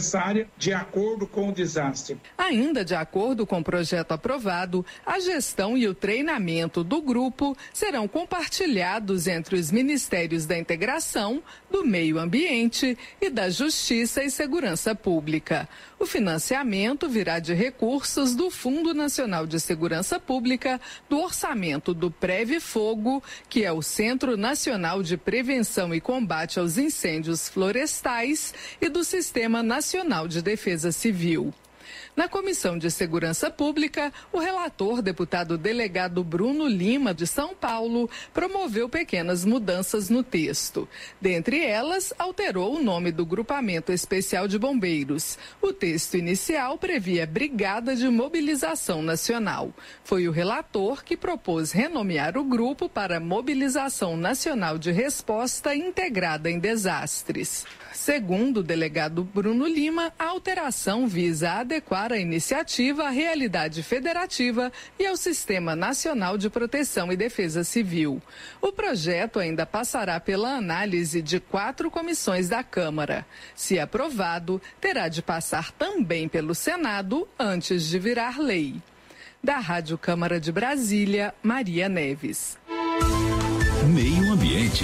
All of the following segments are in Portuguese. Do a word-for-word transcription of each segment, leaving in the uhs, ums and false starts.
de acordo com o desastre. Ainda de acordo com o projeto aprovado, a gestão e o treinamento do grupo serão compartilhados entre os Ministérios da Integração, do Meio Ambiente e da Justiça e Segurança Pública. O financiamento virá de recursos do Fundo Nacional de Segurança Pública, do orçamento do Previfogo, que é o Centro Nacional de Prevenção e Combate aos Incêndios Florestais, e do Sistema Nacional de Defesa Civil. Na Comissão de Segurança Pública, o relator, deputado delegado Bruno Lima, de São Paulo, promoveu pequenas mudanças no texto. Dentre elas, alterou o nome do Grupamento Especial de Bombeiros. O texto inicial previa Brigada de Mobilização Nacional. Foi o relator que propôs renomear o grupo para Mobilização Nacional de Resposta Integrada em Desastres. Segundo o delegado Bruno Lima, a alteração visa adequar a iniciativa à realidade federativa e ao Sistema Nacional de Proteção e Defesa Civil. O projeto ainda passará pela análise de quatro comissões da Câmara. Se aprovado, terá de passar também pelo Senado antes de virar lei. Da Rádio Câmara de Brasília, Maria Neves. Meio Ambiente.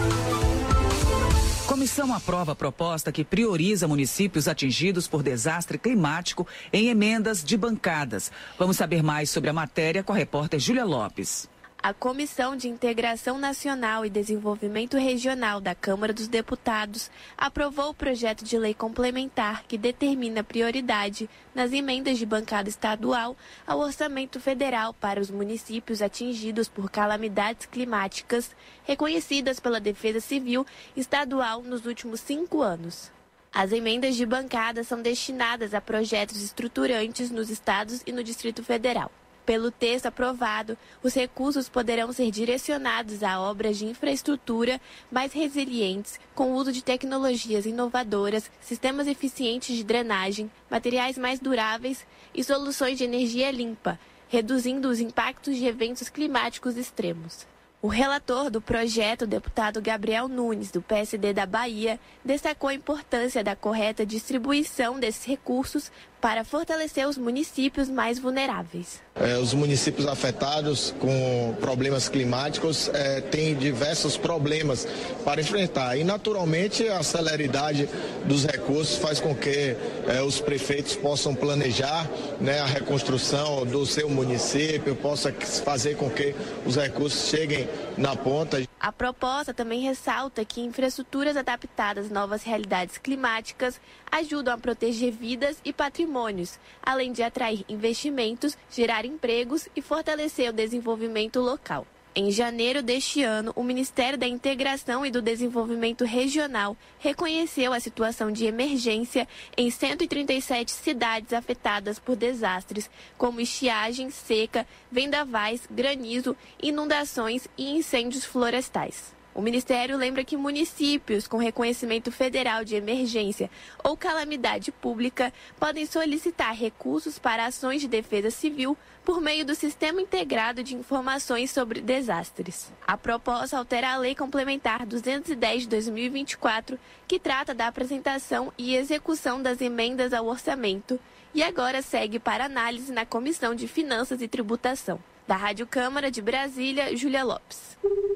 Comissão aprova a proposta que prioriza municípios atingidos por desastre climático em emendas de bancadas. Vamos saber mais sobre a matéria com a repórter Júlia Lopes. A Comissão de Integração Nacional e Desenvolvimento Regional da Câmara dos Deputados aprovou o projeto de lei complementar que determina prioridade nas emendas de bancada estadual ao orçamento federal para os municípios atingidos por calamidades climáticas reconhecidas pela Defesa Civil Estadual nos últimos cinco anos. As emendas de bancada são destinadas a projetos estruturantes nos estados e no Distrito Federal. Pelo texto aprovado, os recursos poderão ser direcionados a obras de infraestrutura mais resilientes, com o uso de tecnologias inovadoras, sistemas eficientes de drenagem, materiais mais duráveis e soluções de energia limpa, reduzindo os impactos de eventos climáticos extremos. O relator do projeto, o deputado Gabriel Nunes, do P S D da Bahia, destacou a importância da correta distribuição desses recursos para fortalecer os municípios mais vulneráveis. É, os municípios afetados com problemas climáticos é, têm diversos problemas para enfrentar e, naturalmente, a celeridade dos recursos faz com que é, os prefeitos possam planejar, né, a reconstrução do seu município, possa fazer com que os recursos cheguem na ponta. A proposta também ressalta que infraestruturas adaptadas às novas realidades climáticas ajudam a proteger vidas e patrimônios, além de atrair investimentos, gerar empregos e fortalecer o desenvolvimento local. Em janeiro deste ano, o Ministério da Integração e do Desenvolvimento Regional reconheceu a situação de emergência em cento e trinta e sete cidades afetadas por desastres, como estiagem, seca, vendavais, granizo, inundações e incêndios florestais. O Ministério lembra que municípios com reconhecimento federal de emergência ou calamidade pública podem solicitar recursos para ações de defesa civil por meio do Sistema Integrado de Informações sobre Desastres. A proposta altera a Lei Complementar duzentos e dez de dois mil e vinte e quatro, que trata da apresentação e execução das emendas ao orçamento, e agora segue para análise na Comissão de Finanças e Tributação. Da Rádio Câmara de Brasília, Júlia Lopes.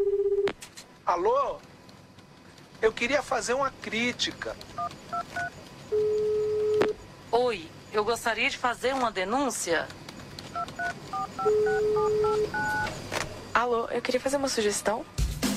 Alô? Eu queria fazer uma crítica. Oi, eu gostaria de fazer uma denúncia. Alô, eu queria fazer uma sugestão.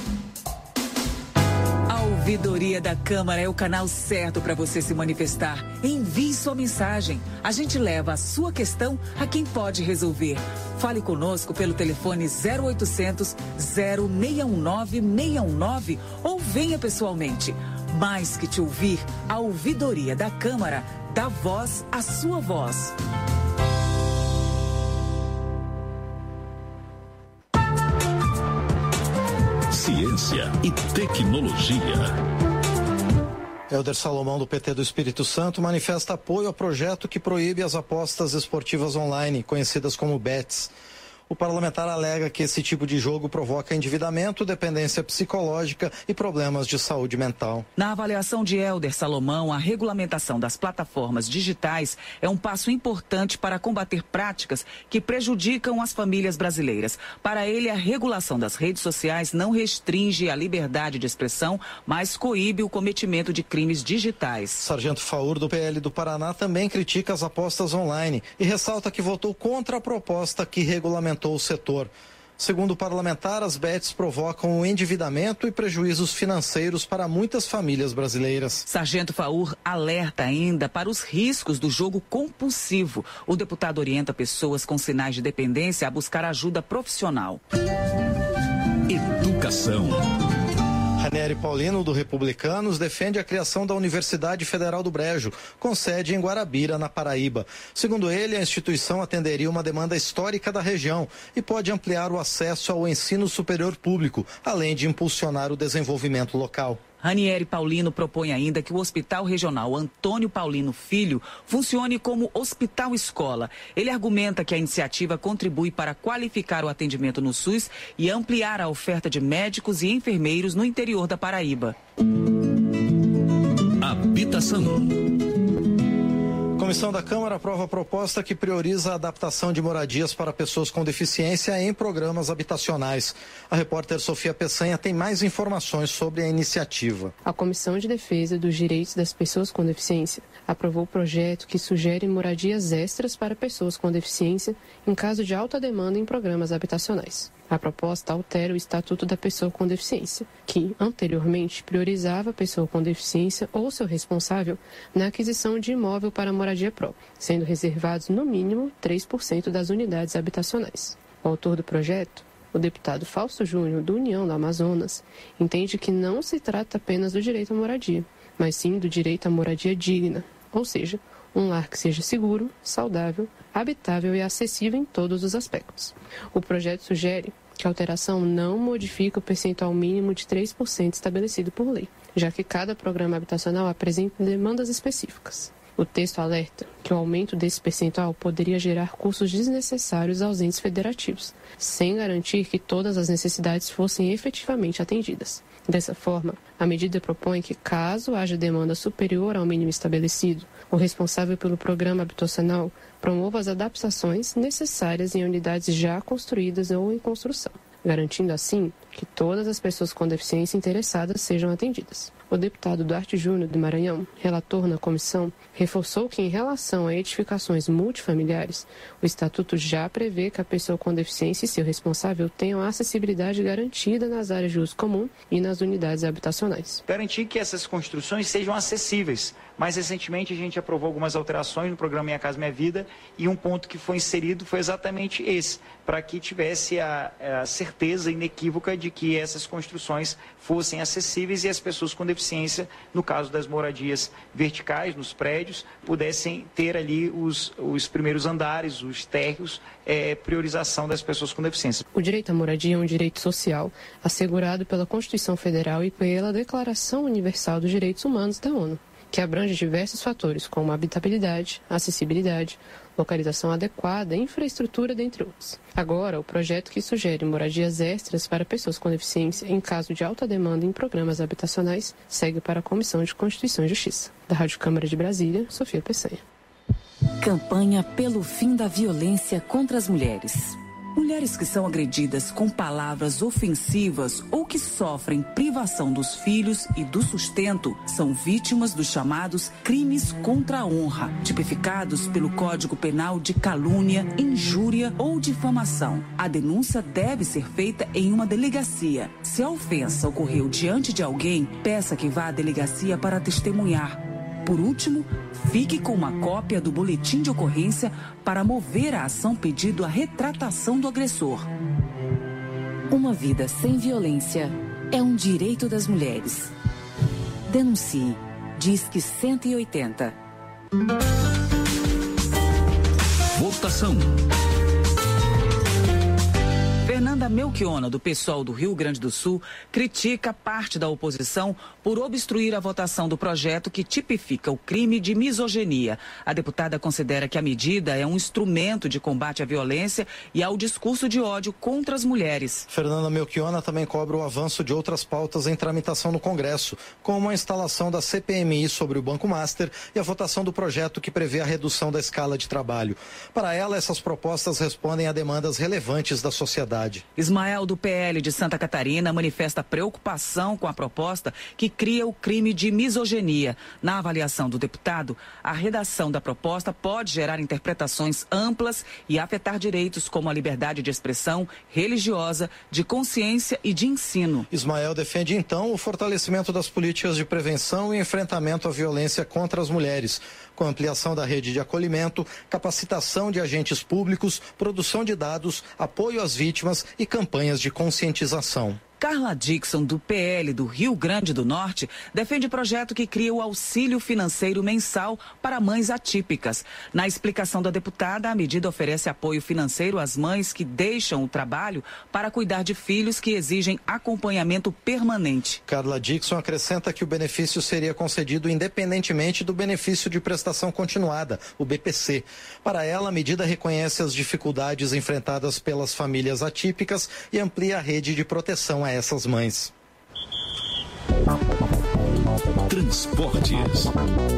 A Ouvidoria da Câmara é o canal certo para você se manifestar. Envie sua mensagem. A gente leva a sua questão a quem pode resolver. Fale conosco pelo telefone zero oitocentos, zero seis um nove, seis um nove ou venha pessoalmente. Mais que te ouvir, a Ouvidoria da Câmara dá voz à sua voz. Ciência e tecnologia. Helder Salomão, do P T do Espírito Santo, manifesta apoio ao projeto que proíbe as apostas esportivas online, conhecidas como bets. O parlamentar alega que esse tipo de jogo provoca endividamento, dependência psicológica e problemas de saúde mental. Na avaliação de Hélder Salomão, a regulamentação das plataformas digitais é um passo importante para combater práticas que prejudicam as famílias brasileiras. Para ele, a regulação das redes sociais não restringe a liberdade de expressão, mas coíbe o cometimento de crimes digitais. Sargento Faur, do P L do Paraná, também critica as apostas online e ressalta que votou contra a proposta que regulamentou o setor. Segundo o parlamentar, as bets provocam o endividamento e prejuízos financeiros para muitas famílias brasileiras. Sargento Faur alerta ainda para os riscos do jogo compulsivo. O deputado orienta pessoas com sinais de dependência a buscar ajuda profissional. Educação. Ranieri Paulino, do Republicanos, defende a criação da Universidade Federal do Brejo, com sede em Guarabira, na Paraíba. Segundo ele, a instituição atenderia uma demanda histórica da região e pode ampliar o acesso ao ensino superior público, além de impulsionar o desenvolvimento local. Ranieri Paulino propõe ainda que o Hospital Regional Antônio Paulino Filho funcione como hospital-escola. Ele argumenta que a iniciativa contribui para qualificar o atendimento no SUS e ampliar a oferta de médicos e enfermeiros no interior da Paraíba. Habitação. A Comissão da Câmara aprova a proposta que prioriza a adaptação de moradias para pessoas com deficiência em programas habitacionais. A repórter Sofia Peçanha tem mais informações sobre a iniciativa. A Comissão de Defesa dos Direitos das Pessoas com Deficiência aprovou o projeto que sugere moradias extras para pessoas com deficiência em caso de alta demanda em programas habitacionais. A proposta altera o Estatuto da Pessoa com Deficiência, que, anteriormente, priorizava a pessoa com deficiência ou seu responsável na aquisição de imóvel para moradia própria, sendo reservados, no mínimo, três por cento das unidades habitacionais. O autor do projeto, o deputado Fausto Júnior, do União do Amazonas, entende que não se trata apenas do direito à moradia, mas sim do direito à moradia digna, ou seja, um lar que seja seguro, saudável, habitável e acessível em todos os aspectos. O projeto sugere que a alteração não modifica o percentual mínimo de três por cento estabelecido por lei, já que cada programa habitacional apresenta demandas específicas. O texto alerta que o aumento desse percentual poderia gerar custos desnecessários aos entes federativos, sem garantir que todas as necessidades fossem efetivamente atendidas. Dessa forma, a medida propõe que, caso haja demanda superior ao mínimo estabelecido, o responsável pelo programa habitacional promova as adaptações necessárias em unidades já construídas ou em construção, garantindo assim que todas as pessoas com deficiência interessadas sejam atendidas. O deputado Duarte Júnior, do Maranhão, relator na comissão, reforçou que, em relação a edificações multifamiliares, o Estatuto já prevê que a pessoa com deficiência e seu responsável tenham acessibilidade garantida nas áreas de uso comum e nas unidades habitacionais. Garantir que essas construções sejam acessíveis. Mais recentemente, a gente aprovou algumas alterações no programa Minha Casa Minha Vida e um ponto que foi inserido foi exatamente esse, para que tivesse a, a certeza inequívoca de que essas construções fossem acessíveis e as pessoas com deficiência, no caso das moradias verticais, nos prédios, pudessem ter ali os, os primeiros andares, os térreos, é, priorização das pessoas com deficiência. O direito à moradia é um direito social assegurado pela Constituição Federal e pela Declaração Universal dos Direitos Humanos da ONU, que abrange diversos fatores como habitabilidade, acessibilidade, localização adequada e infraestrutura, dentre outros. Agora, o projeto que sugere moradias extras para pessoas com deficiência em caso de alta demanda em programas habitacionais segue para a Comissão de Constituição e Justiça. Da Rádio Câmara de Brasília, Sofia Peçanha. Campanha pelo fim da violência contra as mulheres. Mulheres que são agredidas com palavras ofensivas ou que sofrem privação dos filhos e do sustento são vítimas dos chamados crimes contra a honra, tipificados pelo Código Penal de calúnia, injúria ou difamação. A denúncia deve ser feita em uma delegacia. Se a ofensa ocorreu diante de alguém, peça que vá à delegacia para testemunhar. Por último, fique com uma cópia do boletim de ocorrência para mover a ação pedindo a retratação do agressor. Uma vida sem violência é um direito das mulheres. Denuncie. Disque cento e oitenta. Votação. Fernanda Melchiona, do PSOL do Rio Grande do Sul, critica parte da oposição por obstruir a votação do projeto que tipifica o crime de misoginia. A deputada considera que a medida é um instrumento de combate à violência e ao discurso de ódio contra as mulheres. Fernanda Melchiona também cobra o avanço de outras pautas em tramitação no Congresso, como a instalação da C P M I sobre o Banco Master e a votação do projeto que prevê a redução da escala de trabalho. Para ela, essas propostas respondem a demandas relevantes da sociedade. Ismael, do P L de Santa Catarina, manifesta preocupação com a proposta que cria o crime de misoginia. Na avaliação do deputado, a redação da proposta pode gerar interpretações amplas e afetar direitos como a liberdade de expressão religiosa, de consciência e de ensino. Ismael defende, então, o fortalecimento das políticas de prevenção e enfrentamento à violência contra as mulheres, com ampliação da rede de acolhimento, capacitação de agentes públicos, produção de dados, apoio às vítimas e campanhas de conscientização. Carla Dixon, do P L do Rio Grande do Norte, defende projeto que cria o auxílio financeiro mensal para mães atípicas. Na explicação da deputada, a medida oferece apoio financeiro às mães que deixam o trabalho para cuidar de filhos que exigem acompanhamento permanente. Carla Dixon acrescenta que o benefício seria concedido independentemente do benefício de prestação continuada, o B P C. Para ela, a medida reconhece as dificuldades enfrentadas pelas famílias atípicas e amplia a rede de proteção a essas mães. Transportes.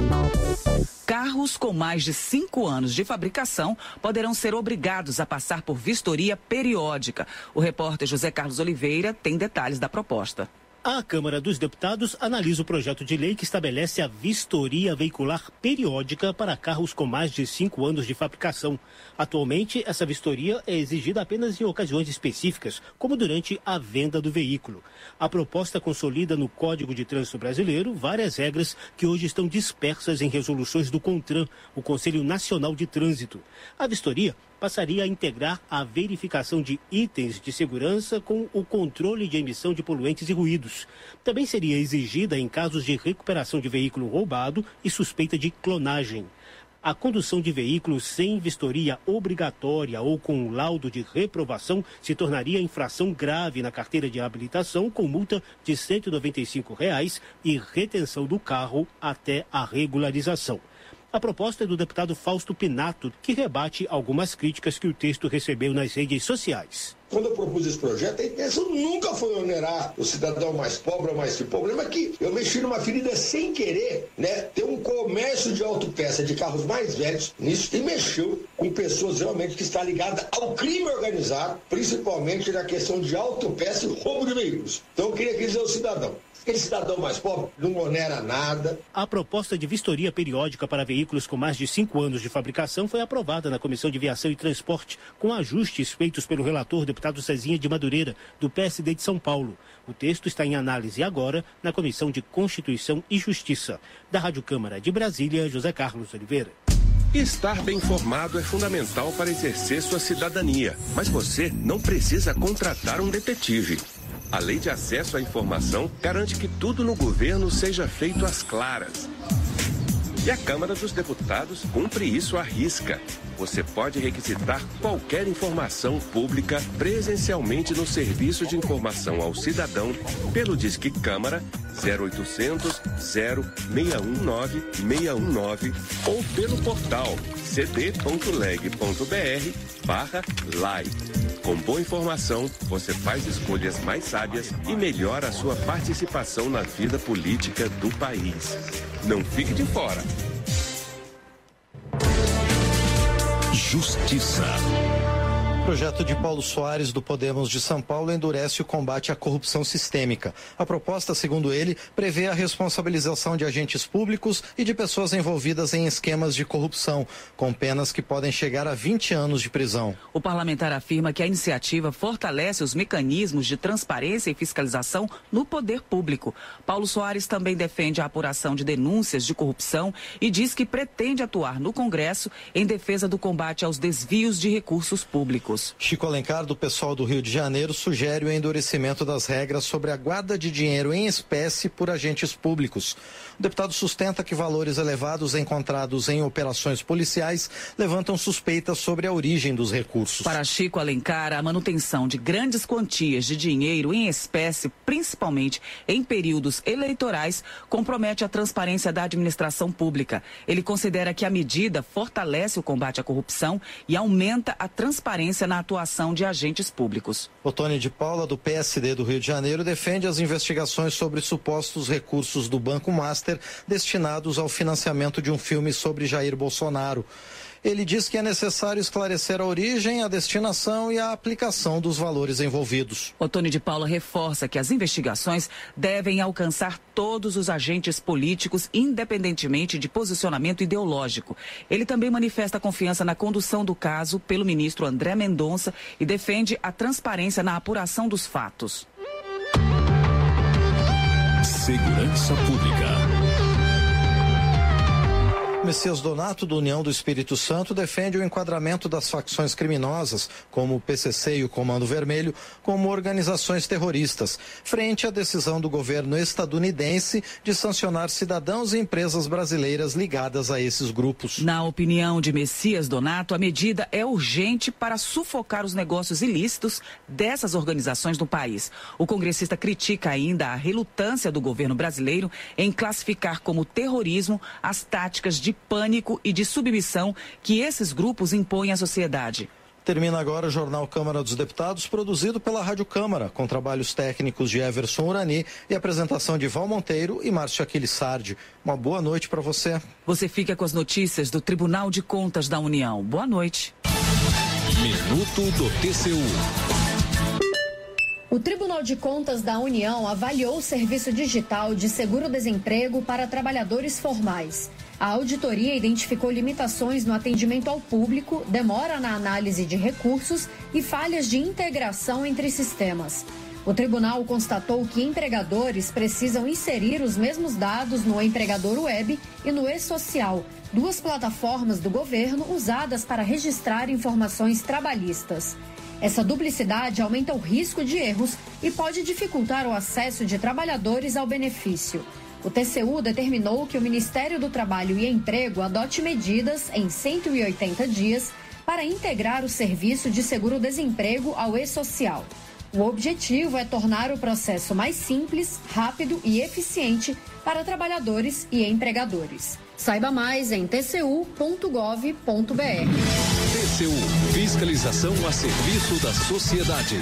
Carros com mais de cinco anos de fabricação poderão ser obrigados a passar por vistoria periódica. O repórter José Carlos Oliveira tem detalhes da proposta. A Câmara dos Deputados analisa o projeto de lei que estabelece a vistoria veicular periódica para carros com mais de cinco anos de fabricação. Atualmente, essa vistoria é exigida apenas em ocasiões específicas, como durante a venda do veículo. A proposta consolida no Código de Trânsito Brasileiro várias regras que hoje estão dispersas em resoluções do CONTRAN, o Conselho Nacional de Trânsito. A vistoria passaria a integrar a verificação de itens de segurança com o controle de emissão de poluentes e ruídos. Também seria exigida em casos de recuperação de veículo roubado e suspeita de clonagem. A condução de veículos sem vistoria obrigatória ou com laudo de reprovação se tornaria infração grave na carteira de habilitação, com multa de cento e noventa e cinco reais e retenção do carro até a regularização. A proposta é do deputado Fausto Pinato, que rebate algumas críticas que o texto recebeu nas redes sociais. Quando eu propus esse projeto, a intenção nunca foi onerar o cidadão mais pobre ou mais rico. O problema é que eu mexi numa ferida sem querer, né? Ter um comércio de autopeça de carros mais velhos nisso e mexeu com pessoas realmente que estão ligadas ao crime organizado, principalmente na questão de autopeça e roubo de veículos. Então eu queria dizer ao cidadão: aquele cidadão mais pobre não onera nada. A proposta de vistoria periódica para veículos com mais de cinco anos de fabricação foi aprovada na Comissão de Viação e Transporte, com ajustes feitos pelo relator deputado Cezinha de Madureira, do P S D de São Paulo. O texto está em análise agora na Comissão de Constituição e Justiça. Da Rádio Câmara de Brasília, José Carlos Oliveira. Estar bem informado é fundamental para exercer sua cidadania, mas você não precisa contratar um detetive. A Lei de Acesso à Informação garante que tudo no governo seja feito às claras. E a Câmara dos Deputados cumpre isso à risca. Você pode requisitar qualquer informação pública presencialmente no Serviço de Informação ao Cidadão pelo Disque Câmara zero oitocentos, zero seis um nove, seis um nove ou pelo portal c d ponto leg ponto b r barra live. Com boa informação, você faz escolhas mais sábias e melhora a sua participação na vida política do país. Não fique de fora. Justiça. O projeto de Paulo Soares, do Podemos de São Paulo, endurece o combate à corrupção sistêmica. A proposta, segundo ele, prevê a responsabilização de agentes públicos e de pessoas envolvidas em esquemas de corrupção, com penas que podem chegar a vinte anos de prisão. O parlamentar afirma que a iniciativa fortalece os mecanismos de transparência e fiscalização no poder público. Paulo Soares também defende a apuração de denúncias de corrupção e diz que pretende atuar no Congresso em defesa do combate aos desvios de recursos públicos. públicos. Chico Alencar, do pessoal do Rio de Janeiro, sugere o endurecimento das regras sobre a guarda de dinheiro em espécie por agentes públicos. O deputado sustenta que valores elevados encontrados em operações policiais levantam suspeitas sobre a origem dos recursos. Para Chico Alencar, a manutenção de grandes quantias de dinheiro em espécie, principalmente em períodos eleitorais, compromete a transparência da administração pública. Ele considera que a medida fortalece o combate à corrupção e aumenta a transparência na atuação de agentes públicos. Otônio de Paula, do P S D do Rio de Janeiro, defende as investigações sobre supostos recursos do Banco Master destinados ao financiamento de um filme sobre Jair Bolsonaro. Ele diz que é necessário esclarecer a origem, a destinação e a aplicação dos valores envolvidos. Otônio de Paula reforça que as investigações devem alcançar todos os agentes políticos, independentemente de posicionamento ideológico. Ele também manifesta confiança na condução do caso pelo ministro André Mendonça e defende a transparência na apuração dos fatos. Segurança Pública. Messias Donato, do União do Espírito Santo, defende o enquadramento das facções criminosas, como o P C C e o Comando Vermelho, como organizações terroristas, frente à decisão do governo estadunidense de sancionar cidadãos e empresas brasileiras ligadas a esses grupos. Na opinião de Messias Donato, a medida é urgente para sufocar os negócios ilícitos dessas organizações no país. O congressista critica ainda a relutância do governo brasileiro em classificar como terrorismo as táticas de pânico e de submissão que esses grupos impõem à sociedade. Termina agora o Jornal Câmara dos Deputados, produzido pela Rádio Câmara, com trabalhos técnicos de Everson Urani e apresentação de Val Monteiro e Márcio Aquiles Sardi. Uma boa noite para você. Você fica com as notícias do Tribunal de Contas da União. Boa noite. Minuto do T C U. O Tribunal de Contas da União avaliou o serviço digital de seguro-desemprego para trabalhadores formais. A auditoria identificou limitações no atendimento ao público, demora na análise de recursos e falhas de integração entre sistemas. O tribunal constatou que empregadores precisam inserir os mesmos dados no Empregador Web e no E-Social, duas plataformas do governo usadas para registrar informações trabalhistas. Essa duplicidade aumenta o risco de erros e pode dificultar o acesso de trabalhadores ao benefício. O T C U determinou que o Ministério do Trabalho e Emprego adote medidas em cento e oitenta dias para integrar o serviço de seguro-desemprego ao E-Social. O objetivo é tornar o processo mais simples, rápido e eficiente para trabalhadores e empregadores. Saiba mais em t c u ponto gov ponto b r. T C U, fiscalização a serviço da sociedade.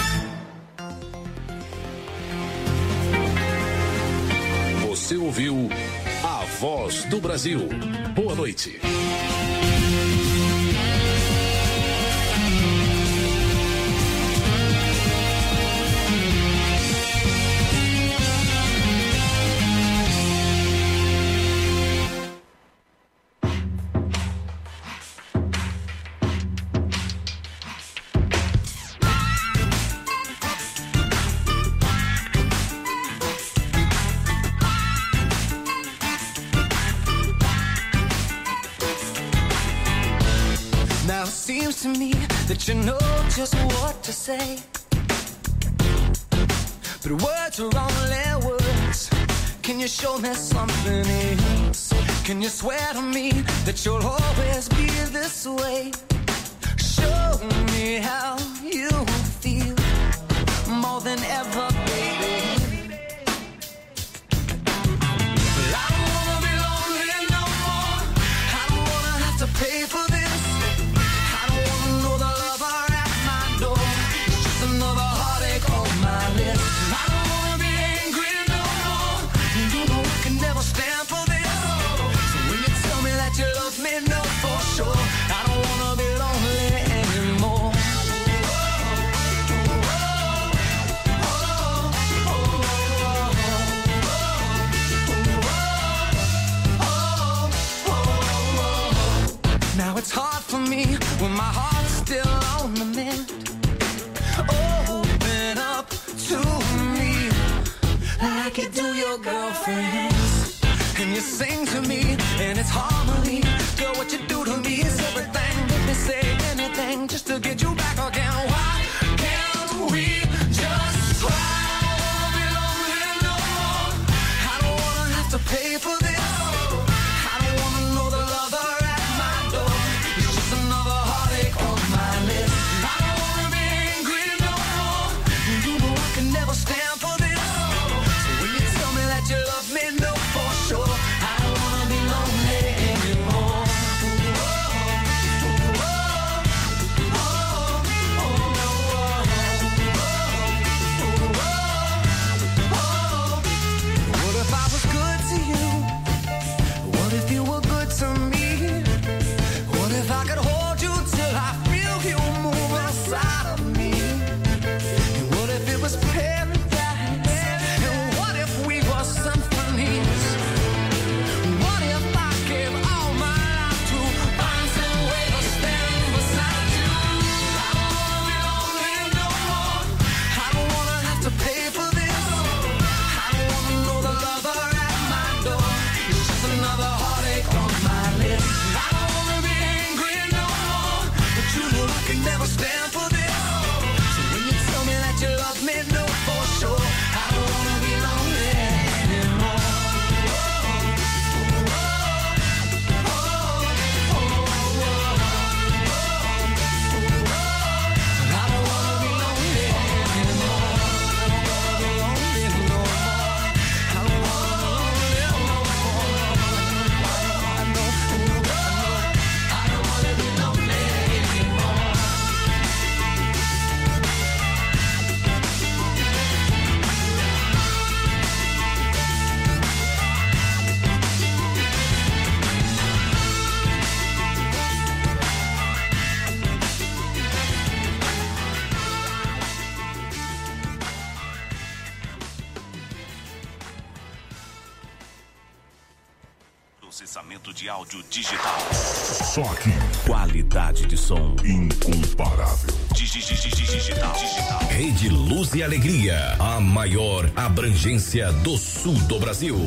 Você ouviu A Voz do Brasil. Boa noite. Seems to me that you know just what to say, but words are only words. Can you show me something else? Can you swear to me that you'll always be this way? Show me how you feel more than ever, baby. Well, I don't wanna be lonely no more. I don't wanna have to pay for this. It's hard for me when my heart's still on the mend. Open up to me like you do your girlfriends. And you sing to me and it's harmony. Girl, what you do to me is everything. Let me say anything just to get you back again. de áudio digital. Só aqui. Qualidade de som incomparável. Digital. Digital. Rede Luz e Alegria, a maior abrangência do sul do Brasil.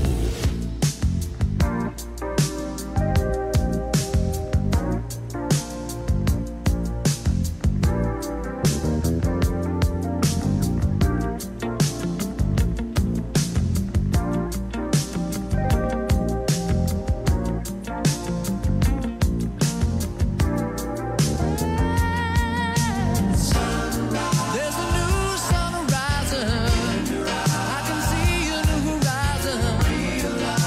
I can see a new horizon.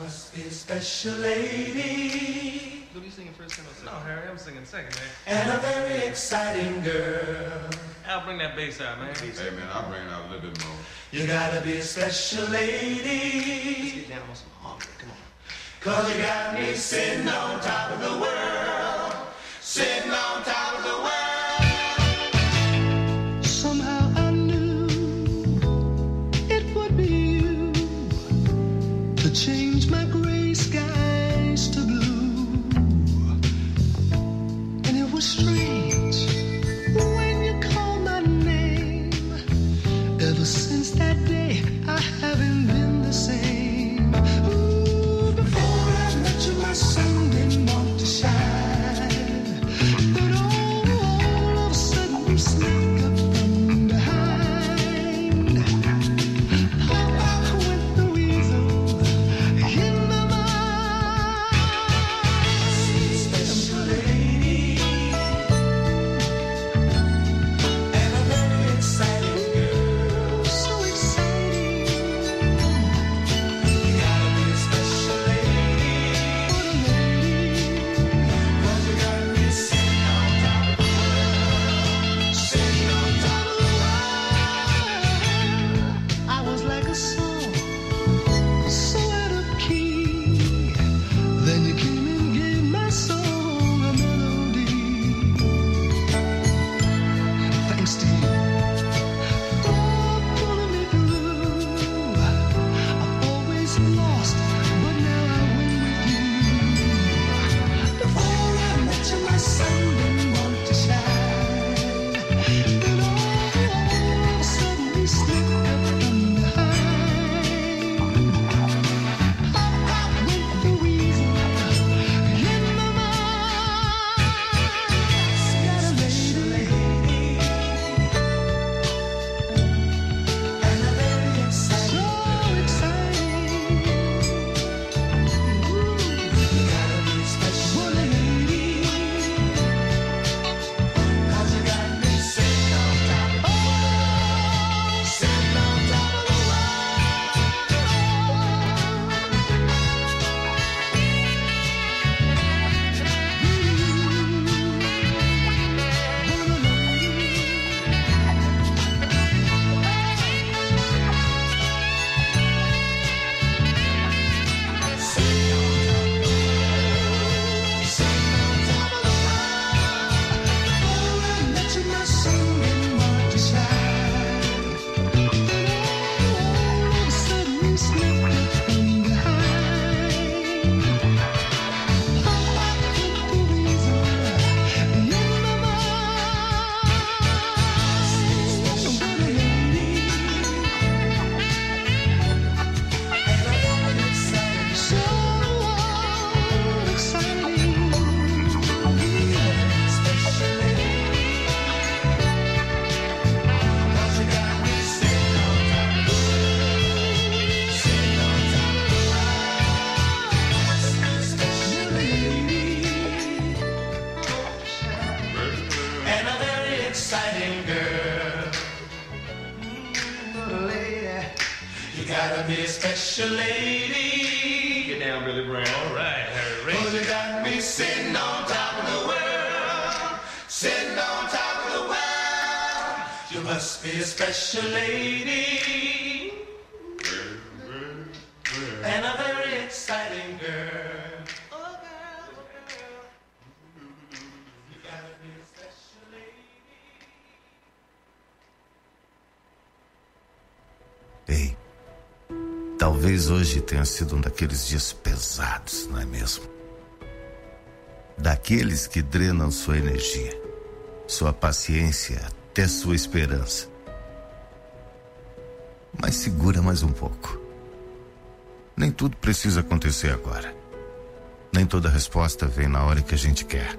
must be a special lady. Who are you singing first? No, Harry, I'm singing second, man. And a very exciting girl. I'll bring that bass out, man. Hey, man, I'll bring it out a little bit more. You gotta be a special lady. Let's get down on some harmony. Come on. Cause you got me sitting on top of the world. Sitting on top of the world. Somehow I knew it would be you to change my gray skies to blue. And it was strange when you called my name. Ever since that day I haven't been the same. Ooh, before I met you my sun didn't want to shine. But all, all of a sudden you snuck up from behind. Pop out with the weasel in the mind. Special lady. And a very exciting girl. So exciting. You gotta be a special lady. What a lady. Cause you got me sitting on top of the world. Sitting on top of the world. I was like a song, so out of key. Then you came and gave my song a melody. Thanks to you for pulling me through. I've always lost, but now I win with you. Before I met you, my sun didn't want to shine. Then all of a sudden we slipped up from behind. Pop out with the weasel in my mind. Got a lady, And a very exciting so exciting. You gotta be a special What a lady. Cause you got me sitting on top of the world. Sitting on top of the And a very exciting girl. What a lady. You gotta be a special lady. Get down, Billy Brown. All right, Harry. Raise Cause it. you got me sitting on top of the world. Sitting on top of the world. You must be a special lady. And a very exciting girl. Oh, girl, oh, girl. You gotta be a special lady. Ei, talvez hoje tenha sido um daqueles dias pesados, não é mesmo? Daqueles que drenam sua energia, sua paciência, até sua esperança. Mas segura mais um pouco. Nem tudo precisa acontecer agora. Nem toda resposta vem na hora que a gente quer.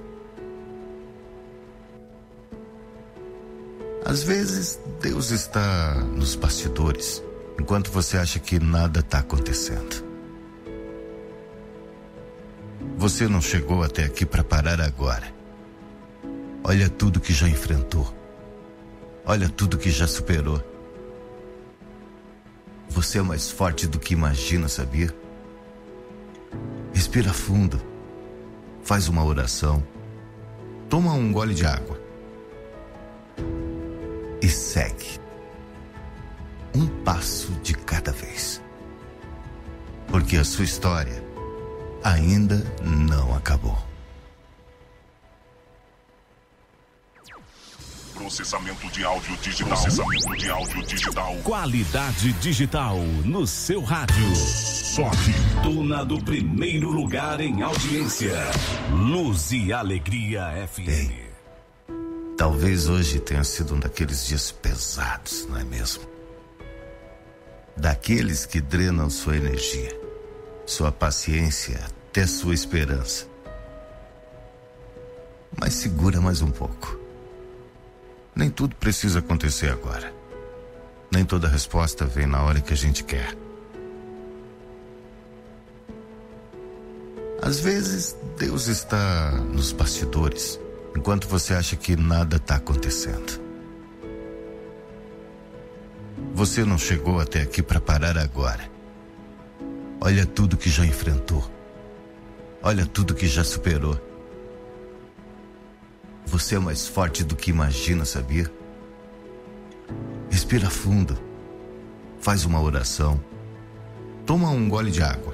Às vezes, Deus está nos bastidores, enquanto você acha que nada está acontecendo. Você não chegou até aqui para parar agora. Olha tudo que já enfrentou. Olha tudo que já superou. Você é mais forte do que imagina, sabia? Respira fundo. Faz uma oração. Toma um gole de água. E segue. Um passo de cada vez. Porque a sua história ainda não acabou. Processamento de áudio digital. Processamento de áudio digital. Qualidade digital no seu rádio. Só aqui. Dona do primeiro lugar em audiência. Luz e Alegria F M. Ei, talvez hoje tenha sido um daqueles dias pesados, não é mesmo? Daqueles que drenam sua energia, sua paciência, até sua esperança. Mas segura mais um pouco. Nem tudo precisa acontecer agora. Nem toda resposta vem na hora que a gente quer. Às vezes, Deus está nos bastidores, enquanto você acha que nada está acontecendo. Você não chegou até aqui para parar agora. Olha tudo que já enfrentou. Olha tudo que já superou. Você é mais forte do que imagina, sabia? Respira fundo. Faz uma oração. Toma um gole de água.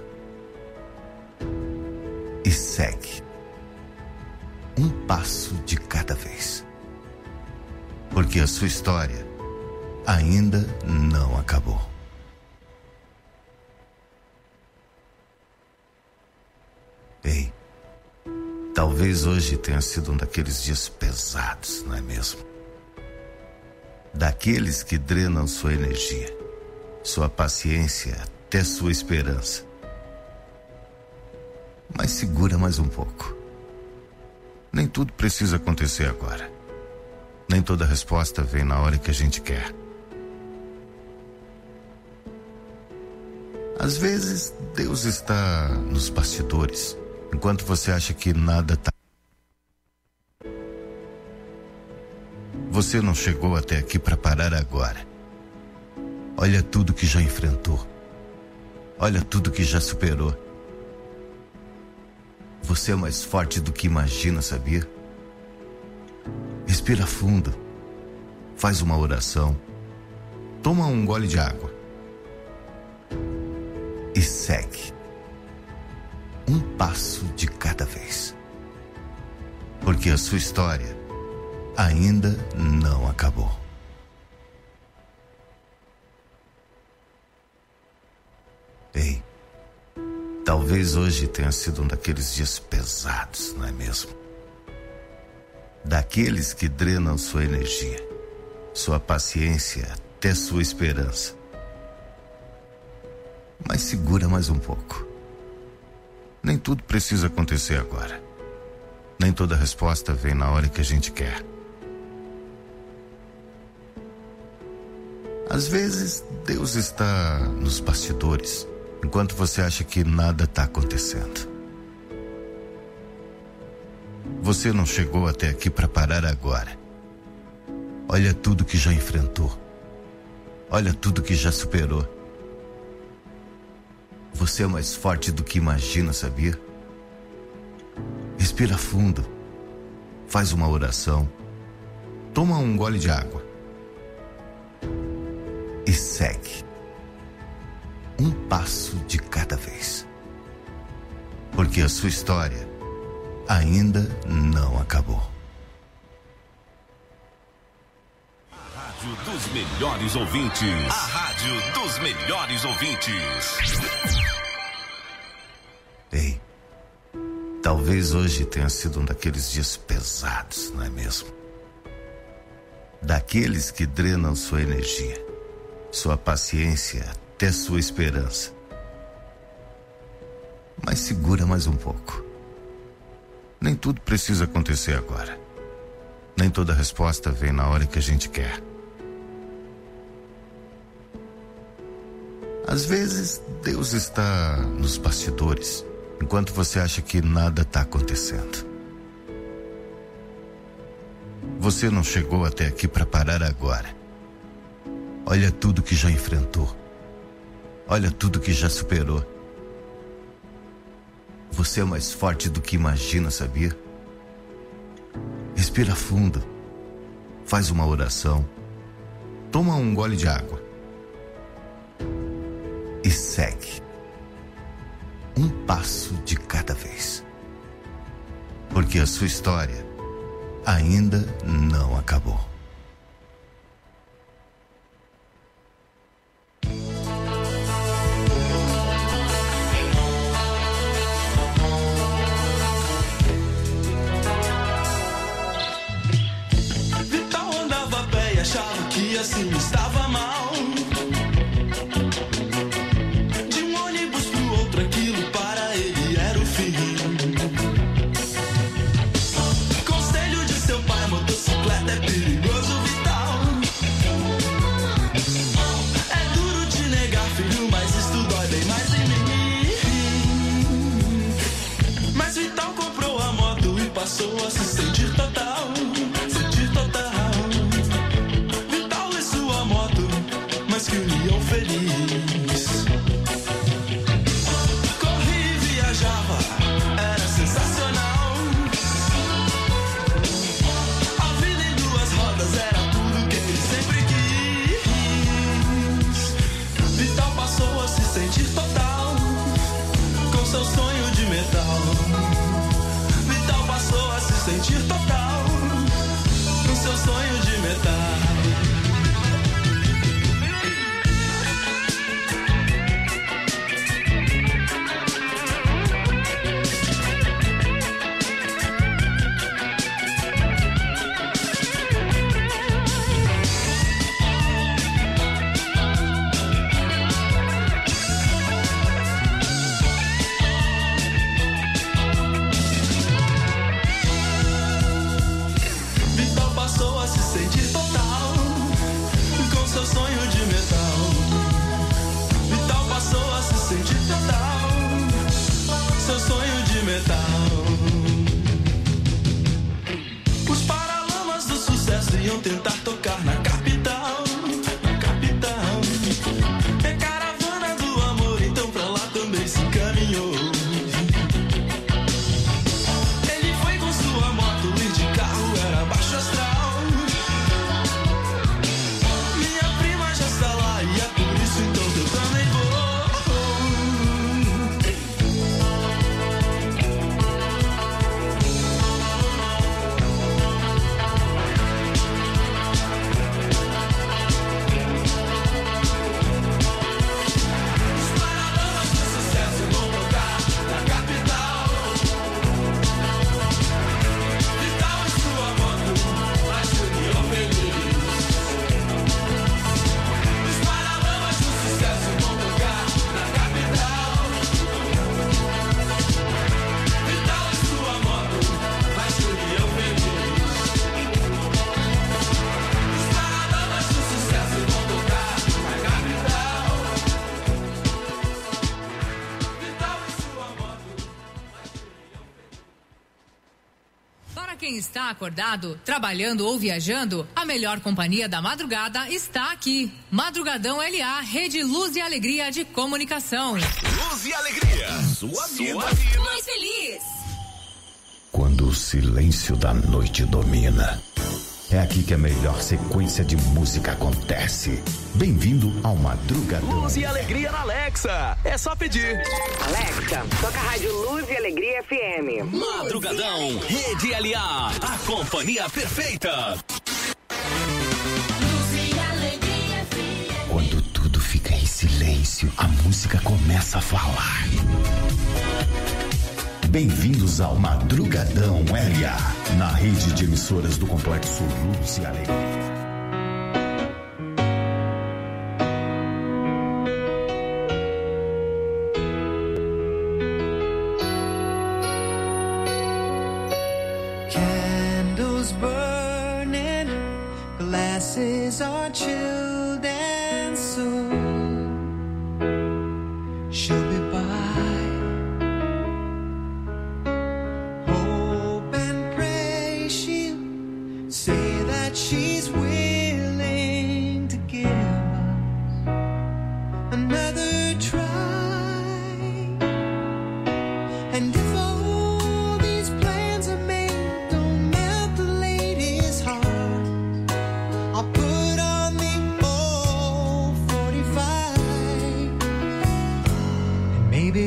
E segue. Um passo de cada vez. Porque a sua história ainda não acabou. Ei, talvez hoje tenha sido um daqueles dias pesados, não é mesmo? Daqueles que drenam sua energia, sua paciência, até sua esperança. Mas segura mais um pouco. Nem tudo precisa acontecer agora. Nem toda resposta vem na hora que a gente quer. Às vezes, Deus está nos bastidores, enquanto você acha que nada está. Você não chegou até aqui para parar agora. Olha tudo que já enfrentou. Olha tudo que já superou. Você é mais forte do que imagina, sabia? Respira fundo. Faz uma oração. Toma um gole de água. E segue. Um passo de cada vez. Porque a sua história ainda não acabou. Ei, talvez hoje tenha sido um daqueles dias pesados, não é mesmo? Daqueles que drenam sua energia, sua paciência, até sua esperança. Mas segura mais um pouco. Nem tudo precisa acontecer agora. Nem toda resposta vem na hora que a gente quer. Às vezes, Deus está nos bastidores, enquanto você acha que nada está acontecendo. Você não chegou até aqui para parar agora. Olha tudo que já enfrentou. Olha tudo que já superou. Você é mais forte do que imagina, sabia? Respira fundo. Faz uma oração. Toma um gole de água. E segue. Um passo de cada vez. Porque a sua história ainda não acabou. A rádio dos melhores ouvintes. A rádio dos melhores ouvintes. Ei, talvez hoje tenha sido um daqueles dias pesados, não é mesmo? Daqueles que drenam sua energia, sua paciência, até sua esperança. Mas segura mais um pouco. Nem tudo precisa acontecer agora. Nem toda resposta vem na hora que a gente quer. Às vezes, Deus está nos bastidores, enquanto você acha que nada está acontecendo. Você não chegou até aqui para parar agora. Olha tudo que já enfrentou. Olha tudo que já superou. Você é mais forte do que imagina, sabia? Respira fundo. Faz uma oração. Toma um gole de água. E segue. Um passo de cada vez. Porque a sua história ainda não acabou. Vital andava a pé e achava que assim estava mal. De um ônibus pro outro, aquilo para ele era o fim. Conselho de seu pai, motocicleta é perigoso, Vital. É duro de negar, filho, mas isso dói bem mais em mim. Mas Vital comprou a moto e passou a se sentir total. Sentir total. Vital e sua moto, mas que união feliz. Corria e viajava, era sensacional. A vida em duas rodas era tudo que ele sempre quis. Vital passou a se sentir total, com seu sonho de metal. Vital passou a se sentir total, com seu sonho de metal. Vital passou a se sentir total, com seu sonho de metal. Vital passou a se sentir total, seu sonho de metal. Os paralamas do sucesso iam tentar tocar na capital, na capital. É caravana do amor, então pra lá também se encaminhou. Ele foi com sua moto, ir de carro era baixo astral. Minha prima já está lá e é por isso então que eu também vou. Os paralamas do sucesso vão tocar na capital. Vital e sua moto, mas que união feliz. Os paralamas do sucesso vão tocar na capital. Vital e sua moto, mas que união feliz. Os paralamas do sucesso vão tocar na capital. Vital e sua moto. Para quem está acordado, trabalhando ou viajando, a melhor companhia da madrugada está aqui. Madrugadão L A, Rede Luz e Alegria de Comunicação. Luz e alegria. Sua vida. Mais feliz. Quando o silêncio da noite domina, é aqui que a melhor sequência de música acontece. Bem-vindo ao Madrugadão. Luz e alegria na Alexa. É só pedir. Alexa, toca a rádio Luz e Alegria F M. Madrugadão, Rede L A, a companhia perfeita. Quando tudo fica em silêncio, a música começa a falar. Bem-vindos ao Madrugadão L A, na rede de emissoras do Complexo Luz e Alegria. Candles burning, glasses are chilled, and soon she'll be by. Hope and pray she'll say that she's willing to give us another try. And if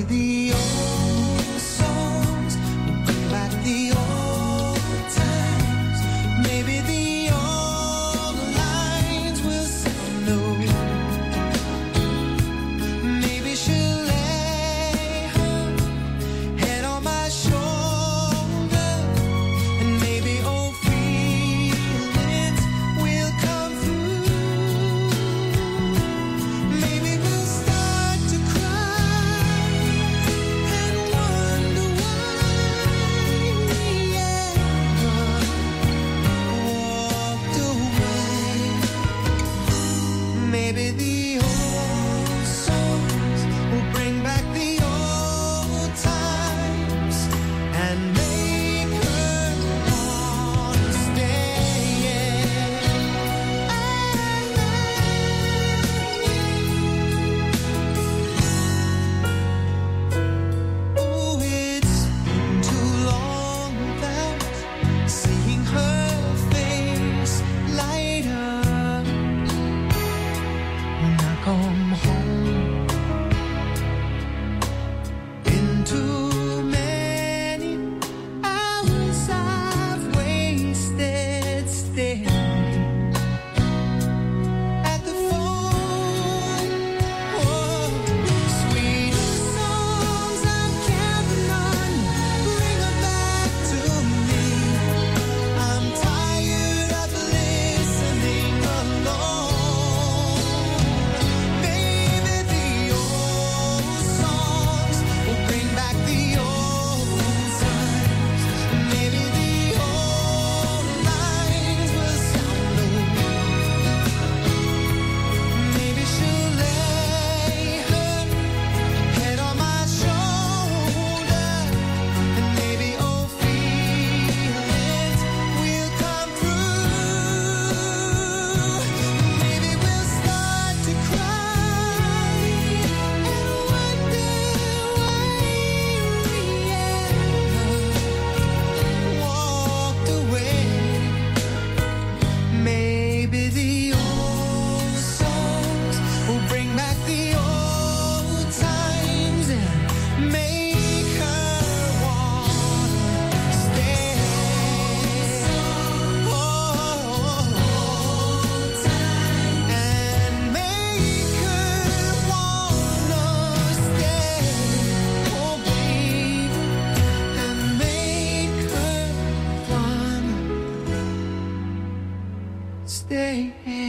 the old songs will bring back the old times. Maybe the old lines will sound low. Maybe she'll lay her head on my shoulder, and maybe old feelings will come through. Maybe we'll start to cry and wonder why we ever walked away. Maybe the old songs will bring back the old times and make her wanna stay. Oh, it's been too long without seeing her face light up. When I come home, been too many hours I've wasted staring at the phone. Oh, sweet songs I'm counting on, bring her back to me. I'm tired of listening alone. Maybe the old songs will bring back the old times. Maybe the old lines will sound low. Maybe she'll lay her head on my shoulder, and maybe old feelings will come through. Maybe we'll start to cry and wonder why we ever walked away. Maybe the old songs will bring back the old times and make her wanna stay. Oh, and make her wanna stay. Oh, baby, and make her wanna stay.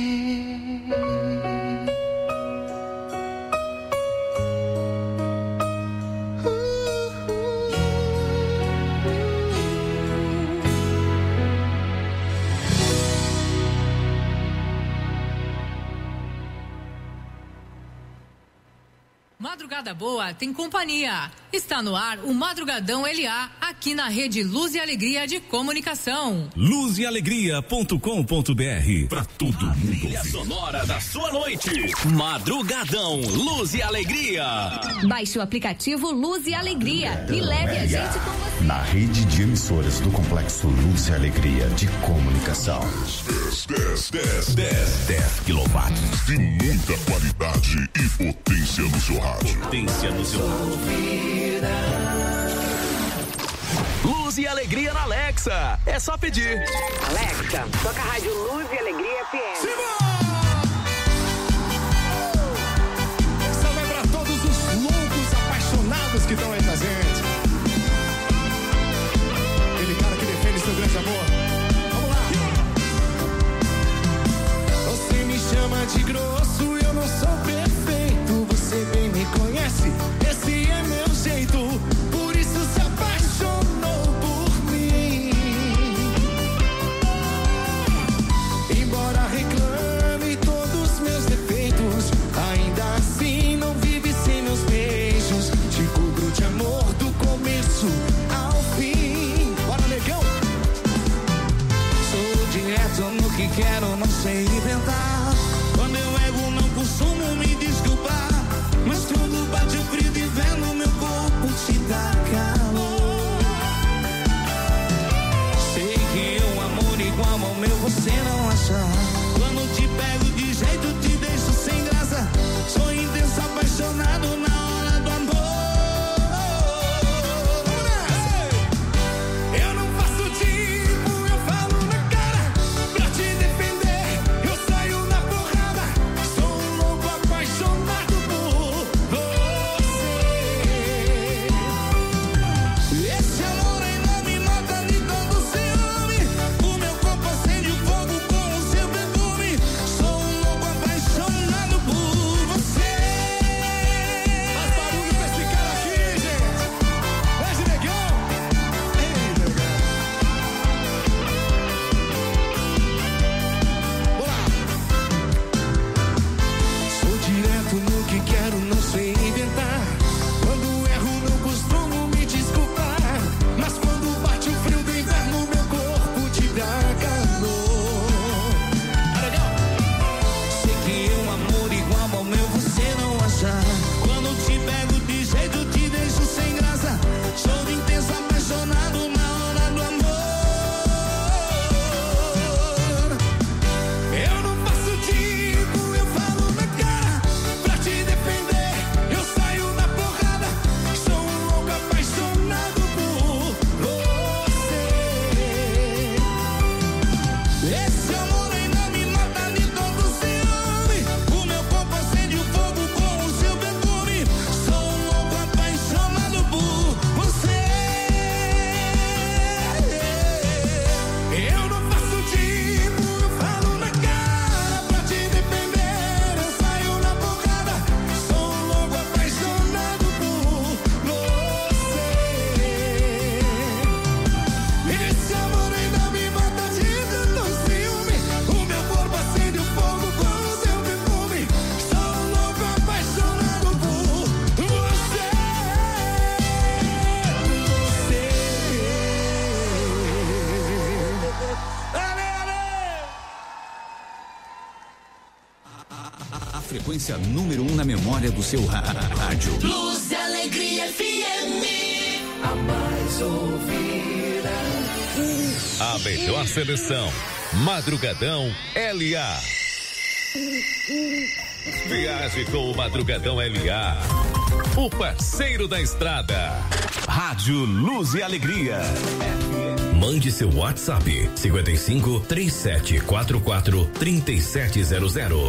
Madrugada boa tem companhia. Está no ar o Madrugadão L A, aqui na Rede Luz e Alegria de Comunicação. luz e alegria ponto com ponto br, pra todo mundo Trilha ouvir. sonora da sua noite. Madrugadão, Luz e Alegria. Baixe o aplicativo Luz e Alegria e leve a gente com você. Na rede de emissoras do Complexo Luz e Alegria de Comunicação. dez, dez, dez, dez quilowatts de muita qualidade e potência no seu rádio. Potência no seu rádio. Luz e Alegria na Alexa. É só pedir. Alexa, toca a rádio Luz e Alegria F M. Essa vai pra todos os loucos apaixonados que estão aí com a gente. Aquele cara que defende seu grande amor. Vamos lá. Você me chama de grosso, eu não sou perfeito. Você bem me conhece, esse é meu jeito. Por isso se apaixonou por mim. Embora reclame todos meus defeitos, ainda assim não vive sem meus beijos. Te cubro de amor frequência número um na memória do seu rádio. Luz e Alegria F M. A mais ouvida. A melhor seleção. Madrugadão L A. Viaje com o Madrugadão L A. O parceiro da estrada. Rádio Luz e Alegria. Mande seu WhatsApp cinquenta e cinco, trinta e sete, quarenta e quatro, trinta e sete zero zero.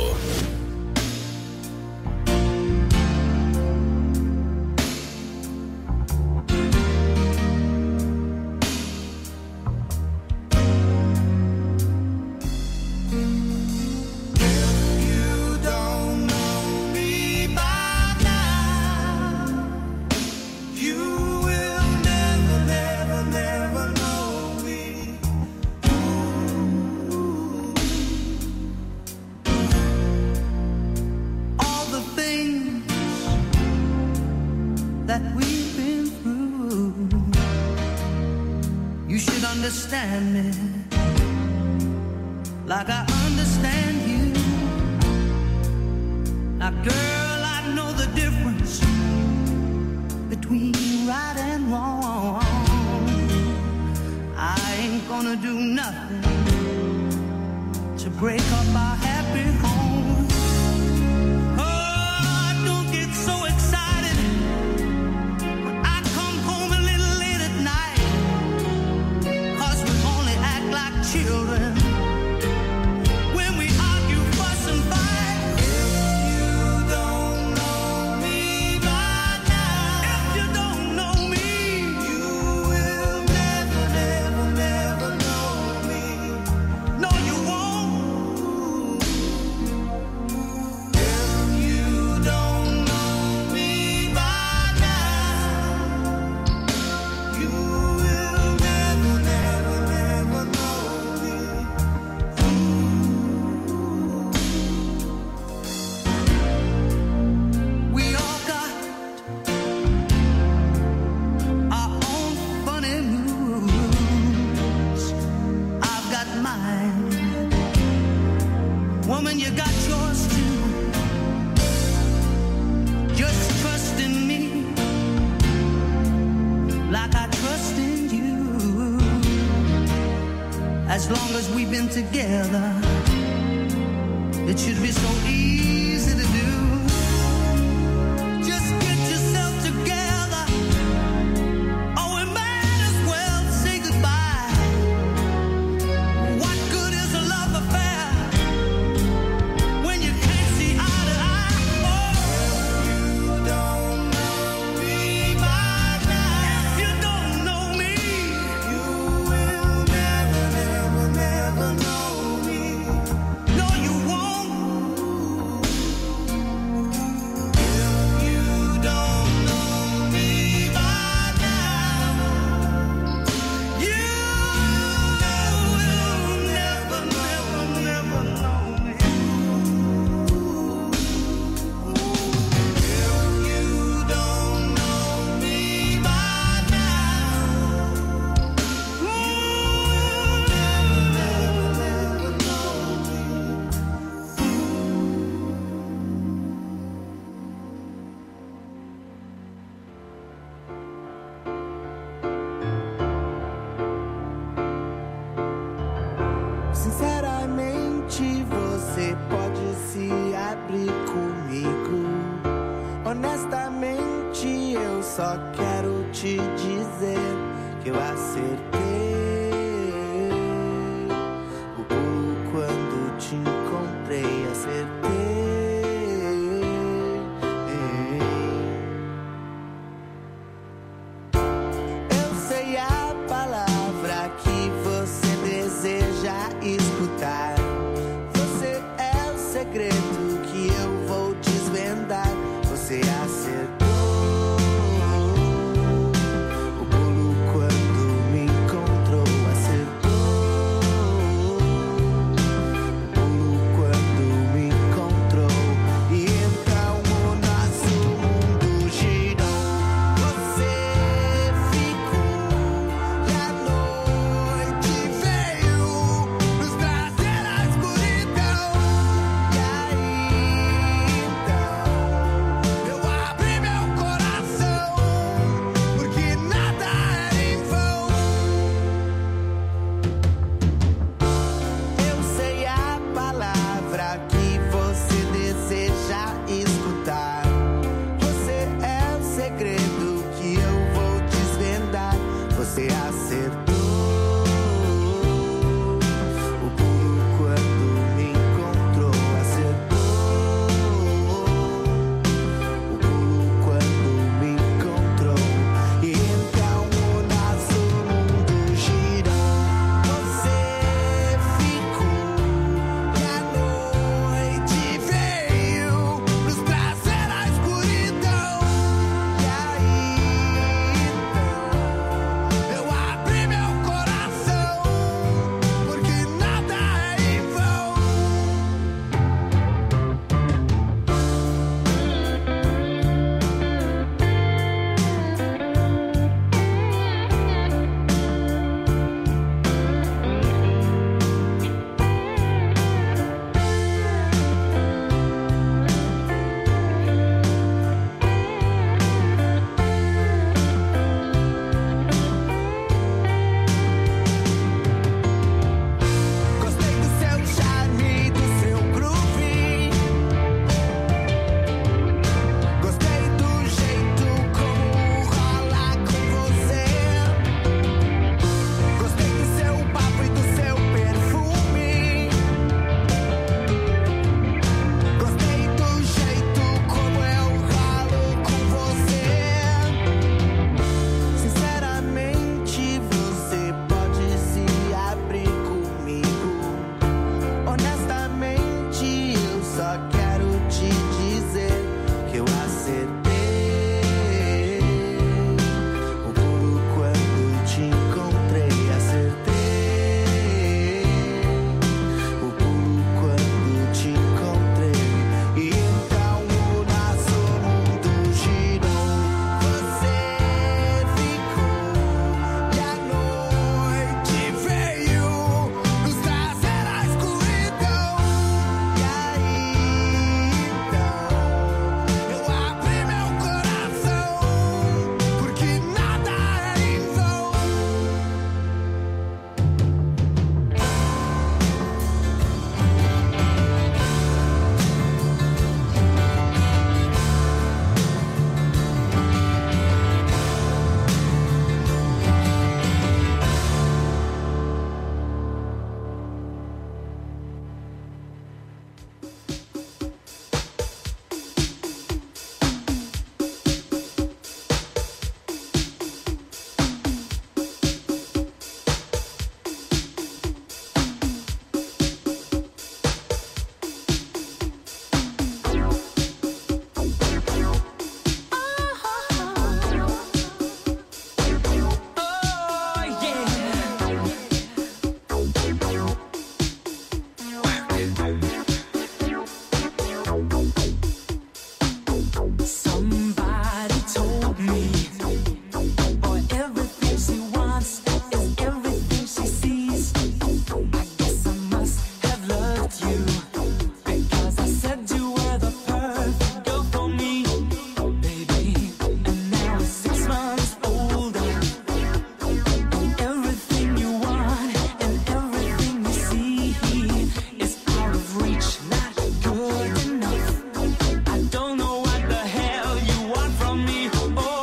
Acertou o bolo quando me encontrei. você acertou. O puro quando me encontrou, acertou. O puro quando me encontrou. E então o nosso mundo girou. Você ficou e a noite veio nos trazer a escuridão. E aí então eu abri meu coração, porque nada é em vão. Gostei do seu charme, do seu groove. Gostei do jeito como rola com você. Gostei do seu papo e do seu perfume. Gostei do jeito como eu rolo com você. Sinceramente, você pode se abrir comigo. Honestamente, eu só quero te dizer que eu acertei. O puro quando te encontrei, acertei. O puro quando te encontrei. E então o nosso mundo girou. Você ficou e a noite veio nos trazer a escuridão. E aí então eu abri meu coração, porque nada é em vão. Somebody told me, boy, everything she wants is everything she sees. I guess I must have loved you, because I said you were the perfect girl for me, baby. And now I'm six months older, and everything you want and everything you see is out of reach, not good enough. I don't know what the hell you want from me. Oh,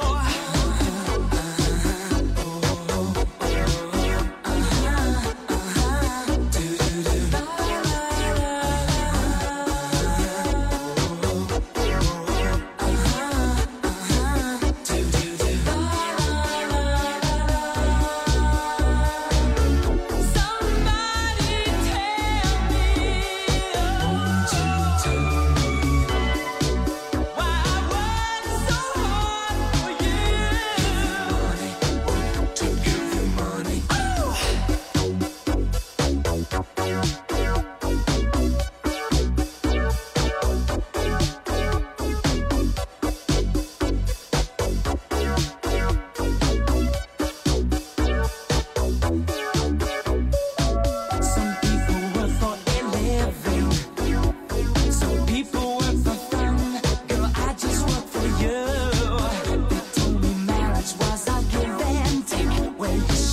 some people work for a living, some people work for fun. Girl, I just work for you. They told me marriage was a give and take, where you